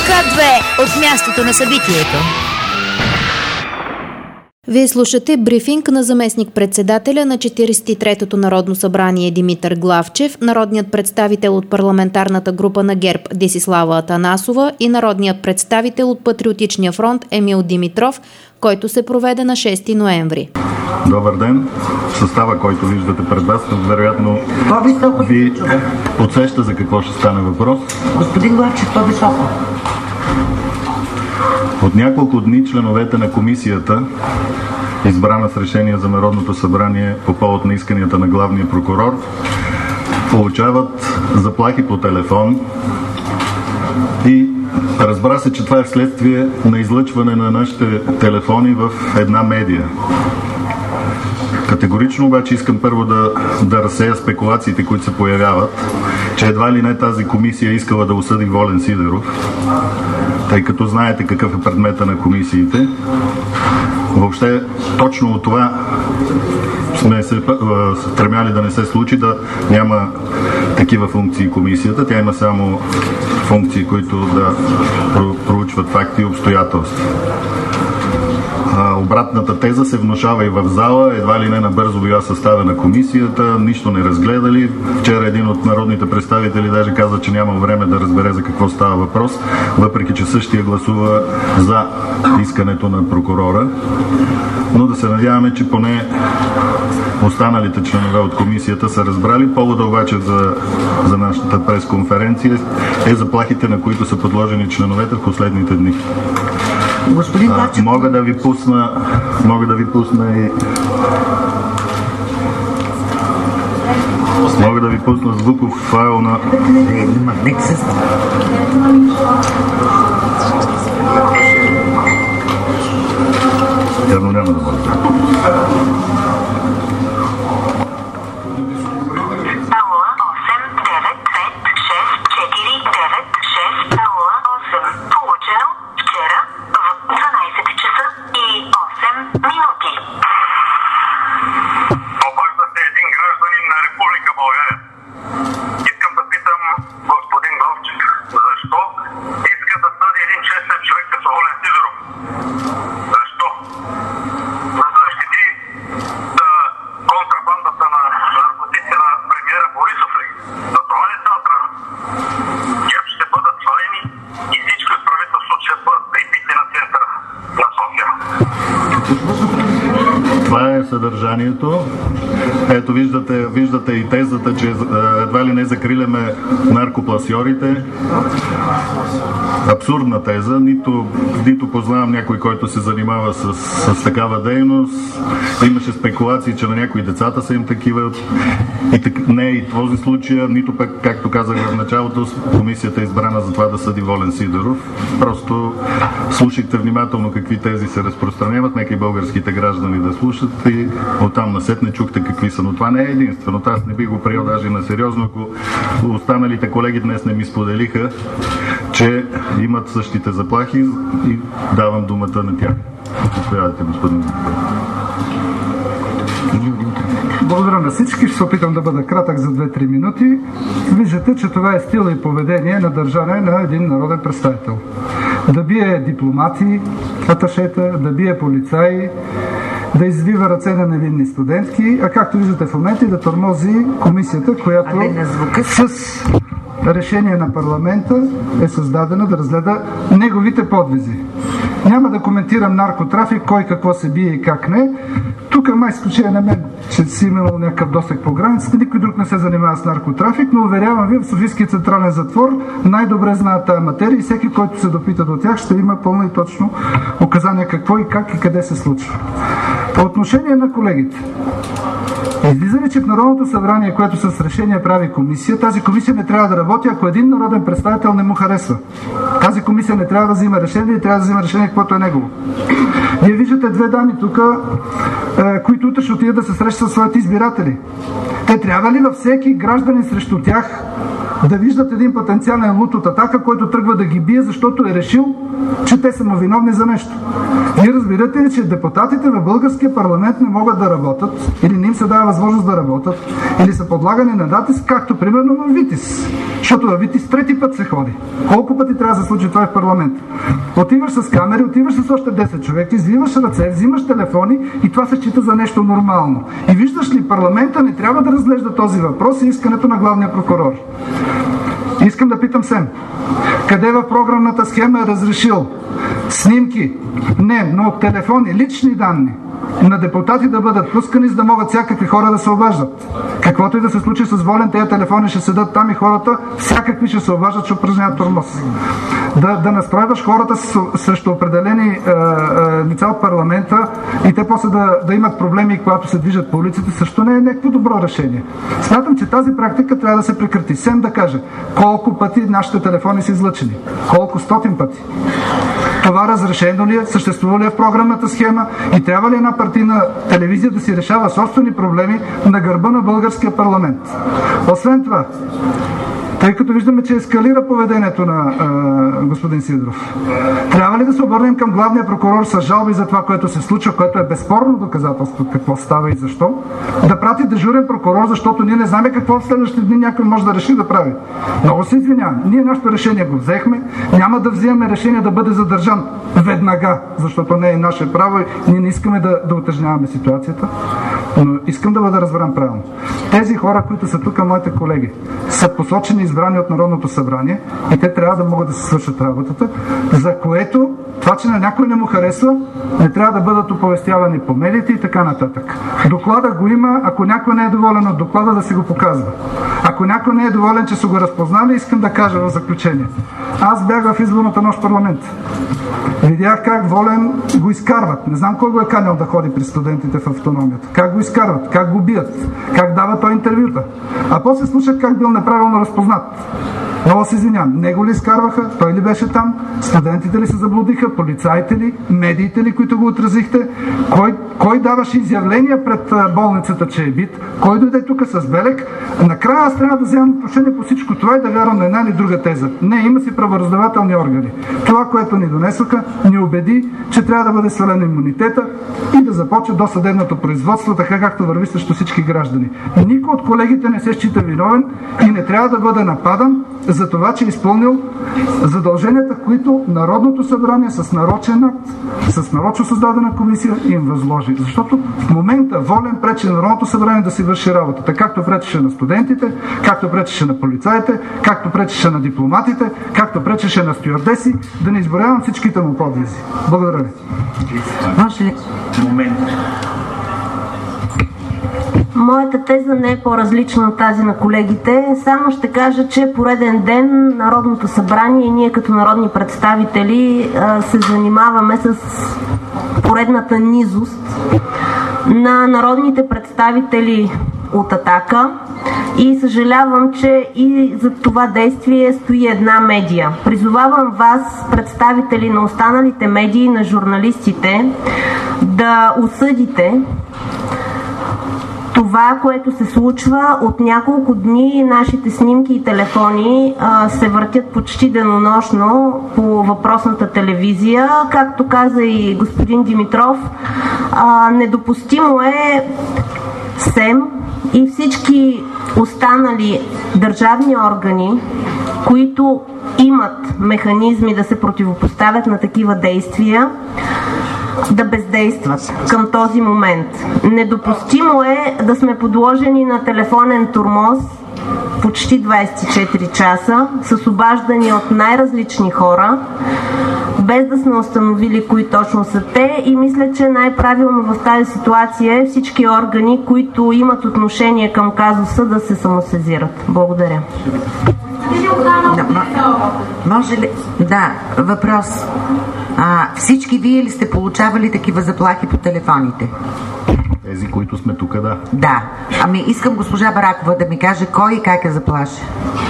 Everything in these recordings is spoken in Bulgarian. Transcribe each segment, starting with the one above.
К2 от мястото на събитието. Вие слушате брифинг на заместник-председателя на 43-то Народно събрание Димитър Главчев, народният представител от парламентарната група на ГЕРБ Десислава Атанасова и народният представител от Патриотичния фронт Емил Димитров, който се проведе на 6 ноември. Добър ден! Състава, който виждате пред вас, вероятно ви подсеща за какво ще стане въпрос. Господин Главчев, по-високо. От няколко дни членовете на комисията, избрана с решение за Народното събрание по повод на исканията на главния прокурор, получават заплахи по телефон и разбра се, че това е вследствие на излъчване на нашите телефони в една медия. Категорично обаче искам първо да разсея спекулациите, които се появяват, че едва ли не тази комисия искала да осъди Волен Сидеров, тъй като знаете какъв е предмета на комисиите. Въобще точно от това сме се стремяли да не се случи, да няма такива функции комисията. Тя има само функции, които да проучват факти и обстоятелства. Обратната теза се внушава и в зала, едва ли не набързо била съставена комисията, нищо не разгледали. Вчера един от народните представители даже каза, че няма време да разбере за какво става въпрос, въпреки че същия гласува за искането на прокурора. Но да се надяваме, че поне останалите членове от комисията са разбрали. Повода обаче за нашата пресконференция е заплахите, на които са подложени членовете в последните дни. Господин Главчев, мога да ви пусна звуков файл на... Явно няма да бъде. Съдържанието. Ето виждате и тезата, че едва ли не закриляме наркопласьорите. Абсурдна теза. Нито познавам някой, който се занимава с такава дейност. Имаше спекулации, че на някои децата са им такива. Не е и този случай, нито пък, както казах в началото, комисията е избрана за това да съди Волен Сидеров. Просто слушайте внимателно какви тези се разпространяват, нека и българските граждани да слушат и оттам насетне чухте какви са. Но това не е единствено. Аз не би го приел даже на сериозно, ако останалите колеги днес не ми споделиха, че имат същите заплахи и давам думата на тях. Заповядайте, господин. Благодаря на всички. Ще се опитам да бъда кратък за 2-3 минути. Виждате, че това е стил и поведение на държане на един народен представител. Да бие дипломати, аташета, да бие полицаи, да извива ръце на невинни студентки, а както виждате в момента и да тормози комисията, която с решение на парламента е създадена да разгледа неговите подвизи. Няма да коментирам наркотрафик, кой какво се бие и как не. Тук май изключение на мен, че си имало някакъв досег по границата, никой друг не се занимава с наркотрафик, но уверявам ви, в Софийския централен затвор най-добре знаят тази материя и всеки, който се допита до тях, ще има пълно и точно указания какво и как и къде се случва. По отношение на колегите, излиза ли, че в Народното събрание, което с решение прави комисия, тази комисия не трябва да работи, ако един народен представител не му харесва. Тази комисия не трябва да взима решение и трябва да взима решение, каквото е негово. Вие виждате две дами тук, които утре ще отидат да се срещат със своите избиратели. Те трябва ли във всеки гражданин срещу тях да виждат един потенциален лут от Атака, който тръгва да ги бие, защото е решил, че те са му виновни за нещо. Вие разбирате ли, че депутатите в българския парламент не могат да работят или не им се дава възможност да работят или са подлагани на натиск, както примерно в Витис. Защото в Витис 3 път се ходи. Колко пъти трябва да се случи това в парламента? Отиваш с камери, отиваш с още 10 човека, извиваш ръце, взимаш телефони и това се счита за нещо нормално. И виждаш ли, парламента не трябва да разглежда този въпрос и искането на главния прокурор. Искам да питам СЕМ. Къде в програмната схема е разрешил снимки, не, но телефони, лични данни на депутати да бъдат пускани, за да могат всякакви хора да се обаждат? Каквото и да се случи с Волен, тези телефони ще седат там и хората всякакви ще се обаждат, ще упражняват тормоз. Да настройваш хората срещу определени лица от парламента и те после да имат проблеми, когато се движат по улиците, също не е някакво добро решение. Смятам, че тази практика трябва да се прекрати. СЕМ да каже колко пъти нашите телефони са излъчени. Колко стотин пъти. Това разрешено ли е? Съществува ли е в програмната схема? И трябва ли една партийна телевизия да си решава собствени проблеми на гърба на българския парламент? Освен това, тъй като виждаме, че ескалира поведението на господин Сидеров, трябва ли да се обърнем към главния прокурор с жалби за това, което се случва, което е безспорно доказателство какво става и защо, да прати дежурен прокурор, защото ние не знаем какво в следващите дни някой може да реши да прави. Много се извинявам. Ние нашето решение го взехме, няма да вземем решение да бъде задържан веднага, защото не е наше право и ние не искаме да утежняваме ситуацията, но искам да бъда разбран правилно. Тези хора, които са тук, моите колеги, са посочени избрани от Народното събрание и те трябва да могат да се свършат работата, за което това, че на някой не му харесва, не трябва да бъдат оповестявани по медиите и така нататък. Доклада го има, ако някой не е доволен от доклада, да си го показва. Ако някой не е доволен, че са го разпознали, искам да кажа в заключение. Аз бях в изборната нощ в парламента. Видях как Волен го изкарват. Не знам кой го е канял да ходи при студентите в автономията. Как го изкарват, как го бият, как дава той интервюта. А после слушах как бил неправилно разпознат. Много се извинявам. Него ли изкарваха? Той ли беше там? Студентите ли се заблудиха? Полицаите ли? Медиите ли, които го отразихте? Кой даваше изявления пред болницата, че е бит? Кой дойде тук с белег? Накрая аз трябва да вземам отношение по всичко това и да вярвам на една или друга теза. Не, има си правораздавателни органи. Това, което ни донесоха, ни убеди, че трябва да бъде свален имунитета и да започне досъдебното производство, така както върви срещу всички граждани. Никой от колегите не се счита виновен и не трябва да бъде нападан за това, че е изпълнил задълженията, които Народното събрание с нарочен акт, с нарочно създадена комисия им възложи. Защото в момента Волен пречи на Народното събрание да си върши работата, както пречеше на студентите, както пречеше на полицаите, както пречеше на дипломатите, както пречеше на стюардеси, да не изброявам всичките му подвизи. Благодаря ви. Може ли? Момент. Моята теза не е по-различна от тази на колегите. Само ще кажа, че пореден ден Народното събрание и ние като народни представители се занимаваме с поредната низост на народните представители от Атака и съжалявам, че и за това действие стои една медия. Призовавам вас, представители на останалите медии, на журналистите, да осъдите това, което се случва. От няколко дни нашите снимки и телефони се въртят почти денонощно по въпросната телевизия. Както каза и господин Димитров, недопустимо е СЕМ и всички останали държавни органи, които имат механизми да се противопоставят на такива действия, да бездействат към този момент. Недопустимо е да сме подложени на телефонен тормоз почти 24 часа с обаждания от най-различни хора, без да сме установили кои точно са те, и мисля, че най-правилно в тази ситуация е всички органи, които имат отношение към казуса, да се самосезират. Благодаря. Може ли? Да, въпрос. Всички вие ли сте получавали такива заплахи по телефоните? Тези, които сме тук, да. Да. Ами искам госпожа Баракова да ми каже кой и как е заплаши.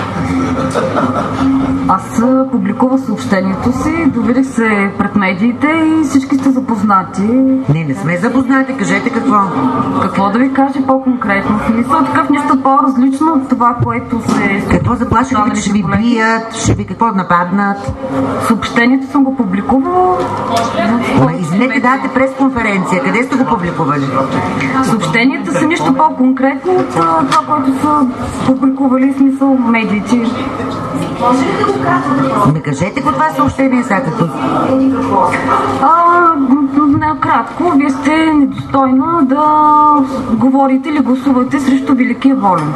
Аз публикувах съобщението си, доверих се пред медиите и всички сте запознати. Не сме запознати. Кажете какво. Какво да ви кажа по-конкретно? В смисъл такъв нещо по-различно от това, което се... Какво заплашиха, че ще ви бият, ще ви какво нападнат? Съобщението съм го публикувала. Извинете, дайте пресконференция. Къде сте го публикували? Съобщенията са нищо по-конкретно от това, което са публикували, в смисъл медиите. Ами кажете го това съобщение сега като... Накратко, вие сте недостойна да говорите или гласувате срещу Великия Волен.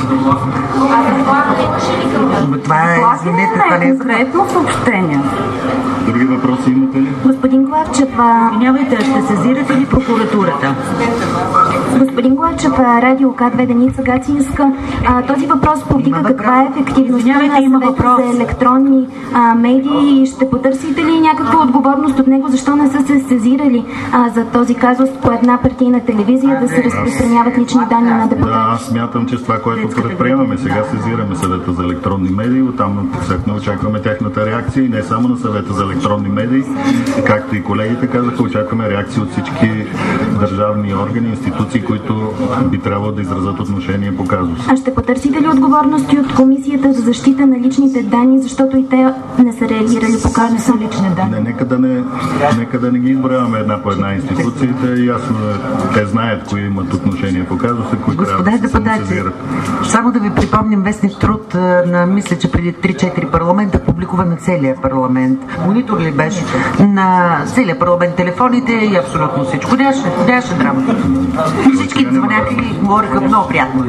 Това е конкретно съобщение. Други въпроси имате ли? Господин Главчев, Извинявайте, ще сезирате ли прокуратурата? Господин Главчев, радио К2 Деница Гацинска. Този въпрос повдига каква е ефективността на Съвета за електронни медии. Ще потърсите ли някаква отговорност от него? Защо не са се сезирали за този казус по една партийна телевизия да се разпространяват лични данни на депутати? Да, аз смятам, че с това, което предприемаме сега, сезираме Съвета за електронни медии. Оттам не очакваме тяхната реакция и не само на Съвета за електронни медии, както и колегите казаха, очакваме реакции от всички държавни органи, институции, които би трябвало да изразят отношение по казуса. А ще потърсите ли отговорности от Комисията за защита на личните данни, защото и те не са реагирали по казуса лични данни? Нека да не ги изброяваме една по една институциите. Ясно, те знаят кои имат отношение по казуса, кои трябва да се самосезират. Само да ви припомним вестник Труд на, мисля, че преди 3-4 парламента публикува на целия парламент. Монитор ли беше? На целия парламент телефоните и абсолютно всичко. Нямаше драма. Всички звъняха и говориха много приятно.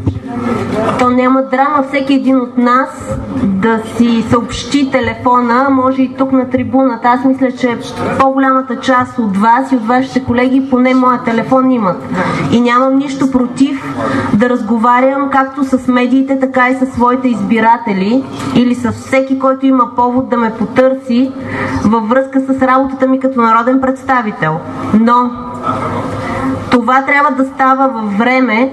То няма драма, всеки един от нас да си съобщи телефона, може и тук на трибуната. Аз мисля, че по-голямата част от вас и от вашите колеги поне моя телефон имат. И нямам нищо против да разговарям както с медиите, така и със своите избиратели или с всеки, който има повод да ме потърси във връзка с работата ми като народен представител. Но това трябва да става във време,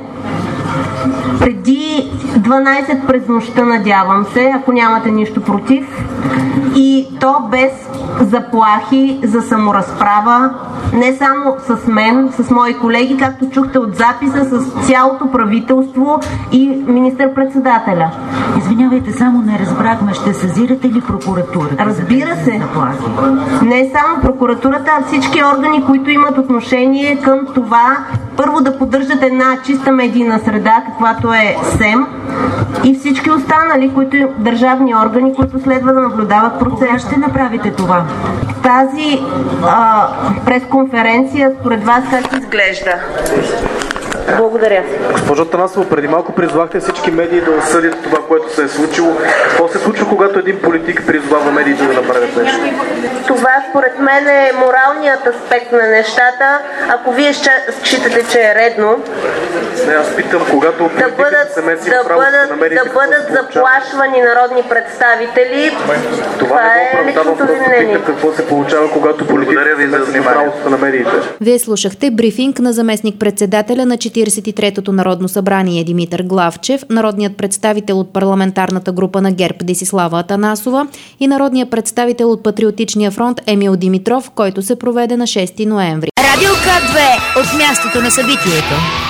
преди 12 през нощта, надявам се, ако нямате нищо против, и то без заплахи за саморазправа, не само с мен, с мои колеги, както чухте от записа, с цялото правителство и министър-председателя. Извинявайте, само не разбрахме, ще сезирате ли прокуратурата? Разбира се. Не само прокуратурата, а всички органи, които имат отношение към това, първо да поддържат една чиста медийна среда, каквато е СЕМ, и всички останали, които държавни органи, които следва да наблюдават процеса. Кога ще направите това? Тази пресконференция според вас как изглежда? Благодаря. Госпожо Атанасова, преди малко призвахте всички медии да осъдят това, което се е случило. Какво се случва, когато един политик призвава медиите да направят нещо? Това според мен е моралният аспект на нещата. Ако вие считате, че е редно, Не, аз питам, когато политиката се меси в работата на медиите, да бъдат заплашвани народни представители, това е личното ви мнение. Какво се получава, когато политиката се меси в работата на медиите? Вие слушахте брифинг на заместник-председателя на 43-то Народно събрание Димитър Главчев, народният представител от парламентарната група на ГЕРБ Десислава Атанасова и народният представител от Патриотичния фронт Емил Димитров, който се проведе на 6 ноември. Радио К2 от мястото на събитието.